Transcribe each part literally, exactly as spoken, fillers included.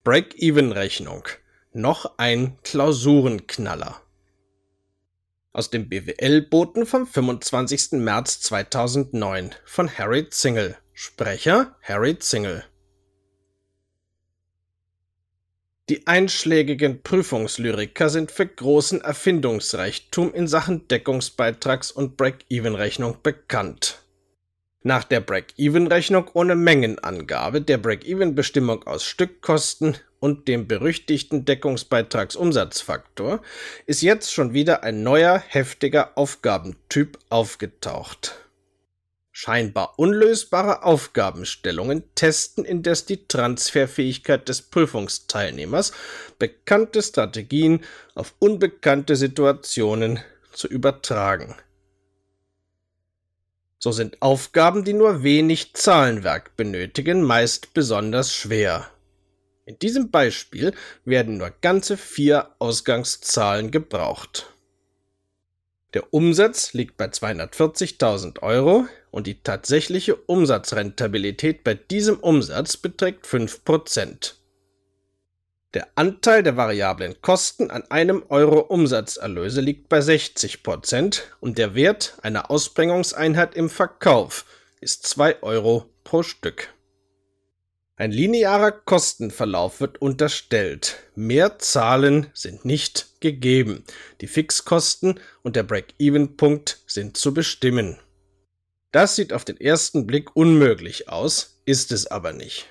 Break-Even-Rechnung. Noch ein Klausurenknaller. Aus dem B W L-Boten vom fünfundzwanzigsten März zweitausendneun von Harry Zingel. Sprecher Harry Zingel. Die einschlägigen Prüfungslyriker sind für großen Erfindungsreichtum in Sachen Deckungsbeitrags- und Break-Even-Rechnung bekannt. Nach der Break-Even-Rechnung ohne Mengenangabe, der Break-Even-Bestimmung aus Stückkosten und dem berüchtigten Deckungsbeitragsumsatzfaktor ist jetzt schon wieder ein neuer, heftiger Aufgabentyp aufgetaucht. Scheinbar unlösbare Aufgabenstellungen testen indes die Transferfähigkeit des Prüfungsteilnehmers, bekannte Strategien auf unbekannte Situationen zu übertragen. So sind Aufgaben, die nur wenig Zahlenwerk benötigen, meist besonders schwer. In diesem Beispiel werden nur ganze vier Ausgangszahlen gebraucht. Der Umsatz liegt bei zweihundertvierzigtausend Euro und die tatsächliche Umsatzrentabilität bei diesem Umsatz beträgt fünf Prozent. Der Anteil der variablen Kosten an einem Euro Umsatzerlöse liegt bei sechzig Prozent und der Wert einer Ausbringungseinheit im Verkauf ist zwei Euro pro Stück. Ein linearer Kostenverlauf wird unterstellt. Mehr Zahlen sind nicht gegeben. Die Fixkosten und der Break-Even-Punkt sind zu bestimmen. Das sieht auf den ersten Blick unmöglich aus, ist es aber nicht.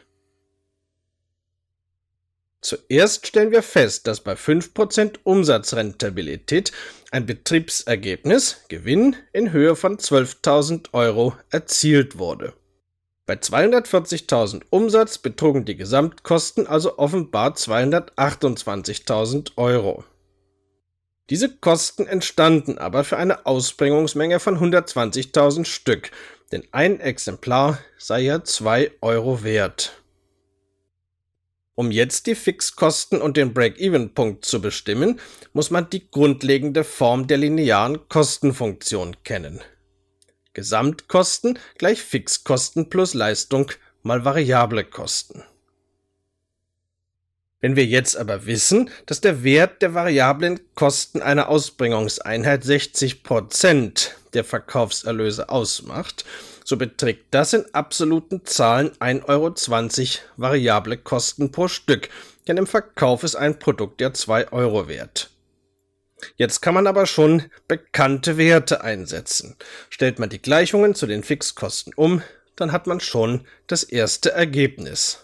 Zuerst stellen wir fest, dass bei fünf Prozent Umsatzrentabilität ein Betriebsergebnis, Gewinn, in Höhe von zwölftausend Euro erzielt wurde. Bei zweihundertvierzigtausend Umsatz betrugen die Gesamtkosten also offenbar zweihundertachtundzwanzigtausend Euro. Diese Kosten entstanden aber für eine Ausbringungsmenge von hundertzwanzigtausend Stück, denn ein Exemplar sei ja zwei Euro wert. Um jetzt die Fixkosten und den Break-Even-Punkt zu bestimmen, muss man die grundlegende Form der linearen Kostenfunktion kennen. Gesamtkosten gleich Fixkosten plus Leistung mal variable Kosten. Wenn wir jetzt aber wissen, dass der Wert der variablen Kosten einer Ausbringungseinheit sechzig Prozent der Verkaufserlöse ausmacht, so beträgt das in absoluten Zahlen ein Euro zwanzig variable Kosten pro Stück, denn im Verkauf ist ein Produkt ja zwei Euro wert. Jetzt kann man aber schon bekannte Werte einsetzen. Stellt man die Gleichungen zu den Fixkosten um, dann hat man schon das erste Ergebnis.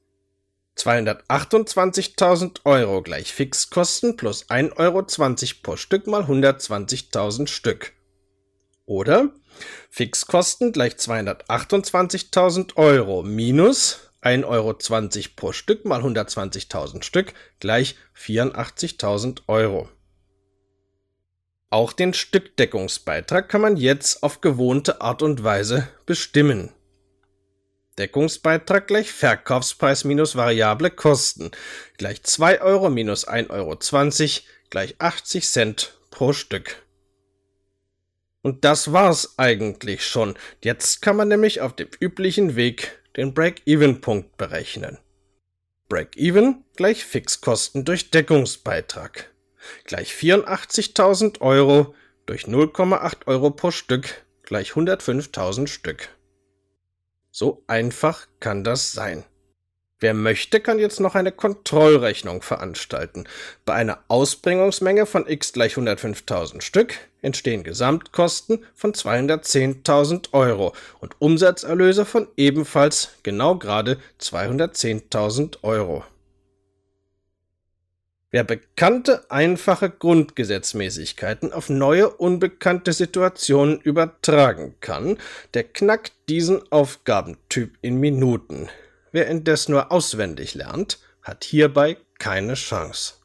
zweihundertachtundzwanzigtausend Euro gleich Fixkosten plus ein Euro zwanzig pro Stück mal hundertzwanzigtausend Stück. Oder Fixkosten gleich zweihundertachtundzwanzigtausend Euro minus ein Euro zwanzig pro Stück mal hundertzwanzigtausend Stück gleich vierundachtzigtausend Euro. Auch den Stückdeckungsbeitrag kann man jetzt auf gewohnte Art und Weise bestimmen. Deckungsbeitrag gleich Verkaufspreis minus variable Kosten gleich zwei Euro minus ein Euro zwanzig gleich achtzig Cent pro Stück. Und das war's eigentlich schon. Jetzt kann man nämlich auf dem üblichen Weg den Break-Even-Punkt berechnen. Break-Even gleich Fixkosten durch Deckungsbeitrag gleich vierundachtzigtausend Euro durch null Komma acht Euro pro Stück gleich hundertfünftausend Stück. So einfach kann das sein. Wer möchte, kann jetzt noch eine Kontrollrechnung veranstalten. Bei einer Ausbringungsmenge von x gleich hundertfünftausend Stück entstehen Gesamtkosten von zweihundertzehntausend Euro und Umsatzerlöse von ebenfalls genau gerade zweihundertzehntausend Euro. Wer bekannte, einfache Grundgesetzmäßigkeiten auf neue, unbekannte Situationen übertragen kann, der knackt diesen Aufgabentyp in Minuten. Wer indes nur auswendig lernt, hat hierbei keine Chance.